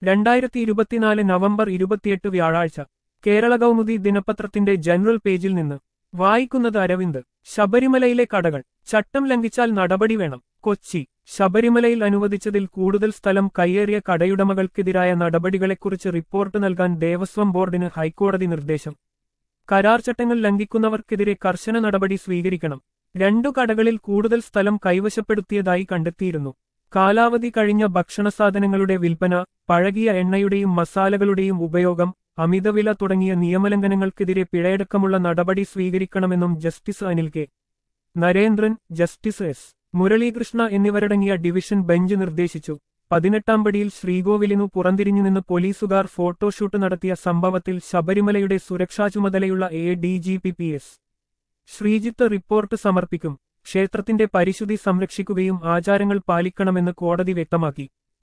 2024 November 28 വ്യാഴാഴ്ച കേരള കൗമുദി ദിനപത്രത്തിന്റെ general പേജിൽ നിന്ന് വായിക്കുന്നത് അരവിന്ദ്. ശബരിമലയിലെ കടകൾ ചട്ടം ലംഘിച്ചാൽ നടപടി വേണം. കൊച്ചി. ശബരിമലയിൽ അനുവദിച്ചതിൽ കൂടുതൽ സ്ഥലം കയ്യേറിയ കടയുടമകൾക്കെതിരായ നടപടികളെക്കുറിച്ച് റിപ്പോർട്ട് നൽകാൻ ദേവസ്വം ബോർഡിന് ഹൈക്കോടതി നിർദ്ദേശം. കരാർ ചട്ടങ്ങൾ ലംഘിക്കുന്നവർക്കെതിരെ കർശന നടപടി സ്വീകരിക്കണം. 2 കടകളിൽ കൂടുതൽ സ്ഥലം കൈവശപ്പെടുത്തിയതായി കണ്ടെത്തിയിരുന്നു. കാലാവധി കഴിഞ്ഞ ഭക്ഷണസാധനങ്ങളുടെ വിൽപ്പന, പഴകിയ എണ്ണയുടെയും മസാലകളുടെയും ഉപയോഗം, അമിതവില തുടങ്ങിയ നിയമലംഘനങ്ങൾക്കെതിരെ പിഴയടക്കമുള്ള നടപടി സ്വീകരിക്കണമെന്നും justice Anil K. Narendran, justice S. Muralikrishna എന്നിവരടങ്ങിയ ഡിവിഷൻ ബെഞ്ച് നിർദ്ദേശിച്ചു. 18-ാം പടിയിൽ ശ്രീകോവിലിനു പുറന്തിരിഞ്ഞുനിന്ന് പോലീസുകാർ ഫോട്ടോഷൂട്ട് നടത്തിയ സംഭവത്തിൽ ശബരിമലയുടെ സുരക്ഷാ ചുമതലയുള്ള ADGP PS. ശ്രീജിത്ത് റിപ്പോർട്ട് സമർപ്പിക്കും. ക്ഷേത്രത്തിന്റെ പരിശുദ്ധി സംരക്ഷിക്കുകയും ആചാരങ്ങൾ പാലിക്കണമെന്ന് കോടതി വ്യക്തമാക്കി.